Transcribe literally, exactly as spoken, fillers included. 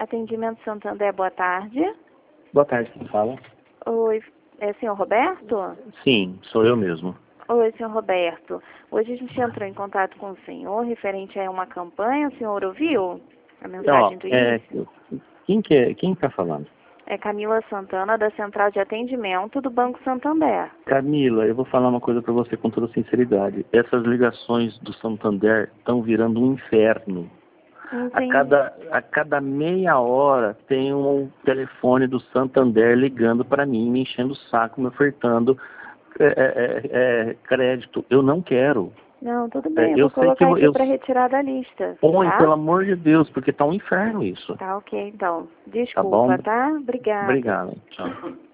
Atendimento Santander, boa tarde. Boa tarde, quem fala? Oi, é senhor Roberto? Sim, sou eu mesmo. Oi, senhor Roberto. Hoje a gente entrou em contato com o senhor referente a uma campanha. O senhor ouviu a mensagem Ó, do é, início? quem que é, quem está falando? É Camila Santana, da Central de Atendimento do Banco Santander. Camila, eu vou falar uma coisa para você com toda sinceridade. Essas ligações do Santander estão virando um inferno. A Entendi. cada, a cada meia hora tem um telefone do Santander ligando para mim, me enchendo o saco, me ofertando é, é, é, crédito. Eu não quero. Não, tudo É, bem, eu eu vou sei que colocar eu, aqui eu para retirar da lista, põe, tá? pelo amor de Deus, porque tá um inferno isso. Tá, ok, então. Tá bom? Desculpa, tá? Obrigada. Obrigado. Tchau.